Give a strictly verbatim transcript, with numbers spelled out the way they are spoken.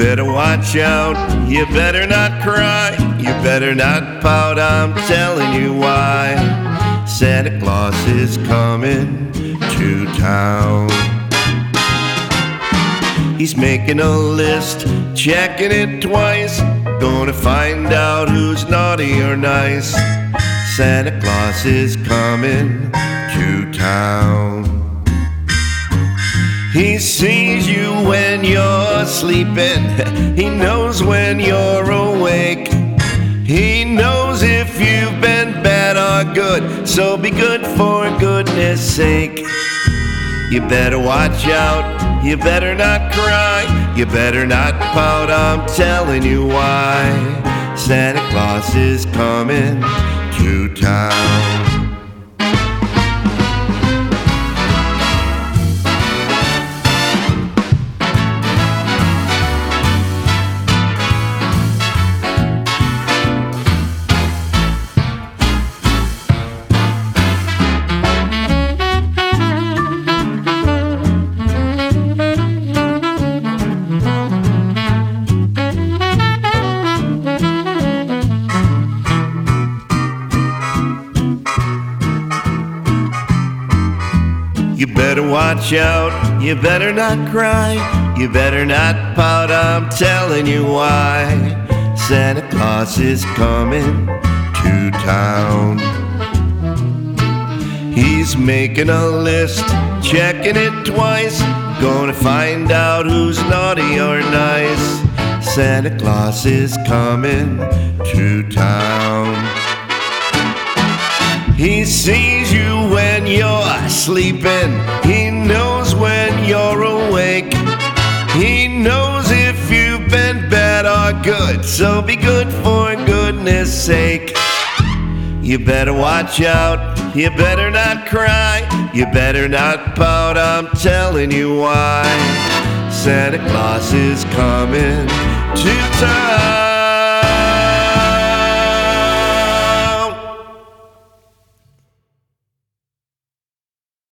better watch out, you better not cry, you better not pout, I'm telling you why. Santa Claus is coming to town. He's making a list, checking it twice, gonna find out who's naughty or nice. Santa Claus is coming to town. He sees you when you're sleeping, he knows when you're awake. He knows if you've been bad or good, so be good for goodness sake. You better watch out, you better not cry, you better not pout, I'm telling you why. Santa Claus is coming to town. You better watch out, you better not cry, you better not pout, I'm telling you why. Santa Claus is coming to town. He's making a list, checking it twice, gonna find out who's naughty or nice. Santa Claus is coming to town. He sees you when you're sleeping, he knows when you're awake. He knows if you've been bad or good, so be good for goodness sake. You better watch out, you better not cry, you better not pout, I'm telling you why. Santa Claus is coming to town.